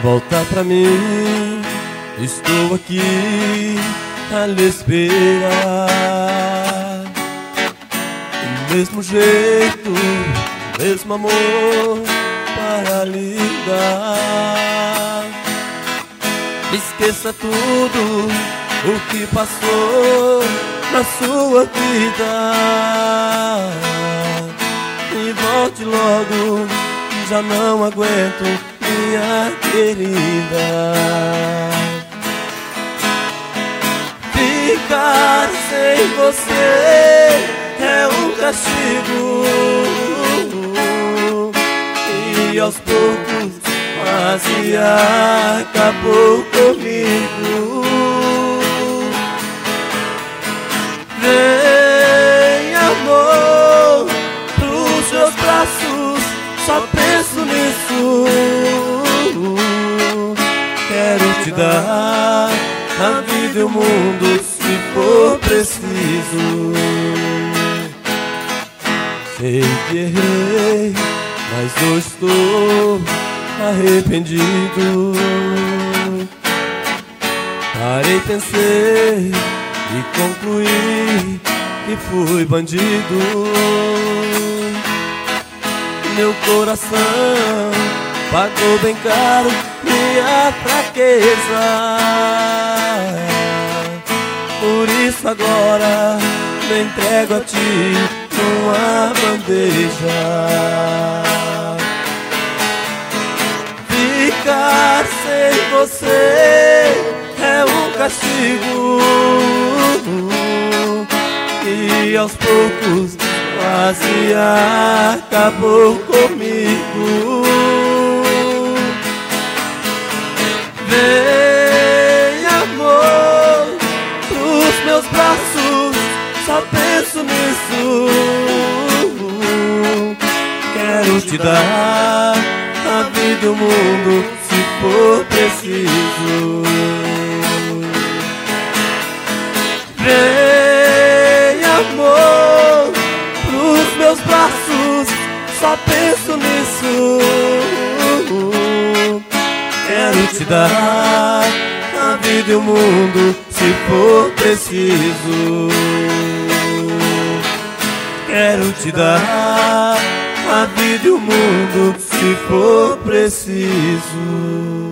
Volta pra mim, estou aqui a lhe esperar. Do mesmo jeito, do mesmo amor para lhe dar. Esqueça tudo o que passou na sua vida e volte logo, já não aguento, minha querida. Ficar sem você é um castigo, e aos poucos quase acabou comigo. Vem, amor, pros seus braços, só penso nisso. Quero te dar a vida e o mundo, se for preciso. Sei que errei, mas hoje estou arrependido. Parei, pensei e concluí que fui bandido. Meu coração pagou bem caro minha fraqueza. Por isso agora me entrego a ti numa bandeja. Ficar sem você é um castigo, e aos poucos quase acabou comigo. Vem, amor, pros meus braços, só penso nisso. Quero te dar a vida e o mundo, se for preciso. Vem, amor, pros meus braços, só penso nisso. Quero te dar a vida e o mundo, se for preciso. Quero te dar a vida e o mundo, se for preciso.